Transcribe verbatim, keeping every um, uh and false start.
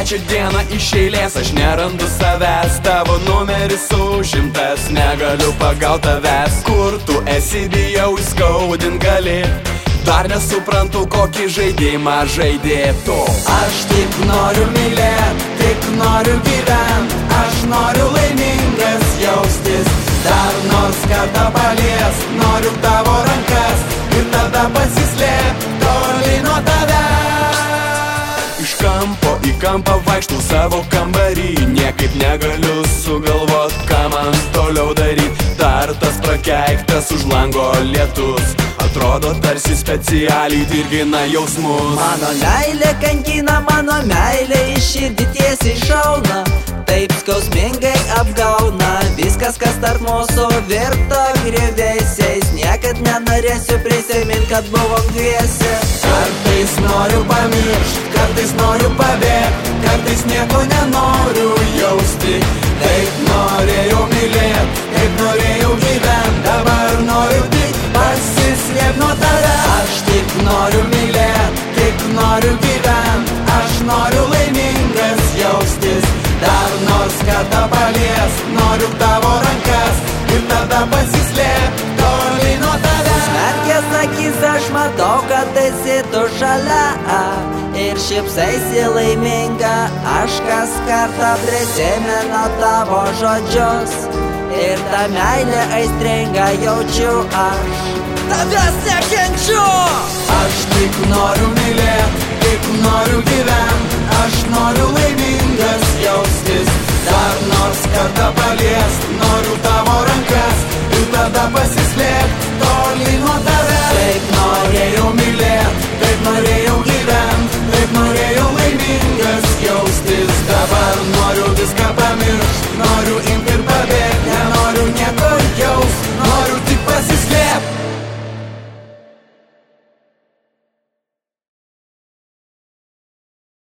trečią dieną iš eilės aš nerandu savęs. Tavo numeris užimtas, negaliu pagaut tavęs. Kur tu esi, bijau įskaudint gali. Dar nesuprantu, kokį žaidimą žaidėtų. Aš tik noriu mylėt, tik noriu gyvent. Aš noriu laimingas jaustis, dar nors kartą palies. Noriu tavo rankas ir tada pasislėp toli nuo tavęs. Iš kampo į kampą vaikštau savo kambarį. Niekaip negaliu sugalvot, ką man toliau daryt. Dar tas prakeiktas už lango lietus atrodo tarsi specialiai dirgina jausmus. Mano meilė kankina, mano meilė iš širdį tiesiai šauna. Taip skausmingai apgauna. Viskas, kas tarp mūsų virto griuvėsiais. Niekad nenorėsiu prisimint, kad buvom dviese. Kartais noriu pamiršt, kartais noriu pabėgt, kartais nieko nenoriu jausti. Taip norėjau mylėt, taip norėjau gyvent. Dabar noriu tik pasislėpt nuo tavęs. Aš tik noriu mylėt, tik noriu gyvent. Aš noriu laimingas jaustis, dar nors kartą palies. Noriu tavo rankas ir tada pasislėpt toli nuo tavęs. Merkės akis aš matau, kad esi tu šalia ir šypsaisi laiminga. Aš kas kartą prisimenu tavo žodžius ir tą meilę aistringą jaučiu aš. Tavęs nekenčiu! Aš tik noriu mylėt, tik noriu gyvent. Aš noriu laimingas jaustis, dar nors kartą paliest.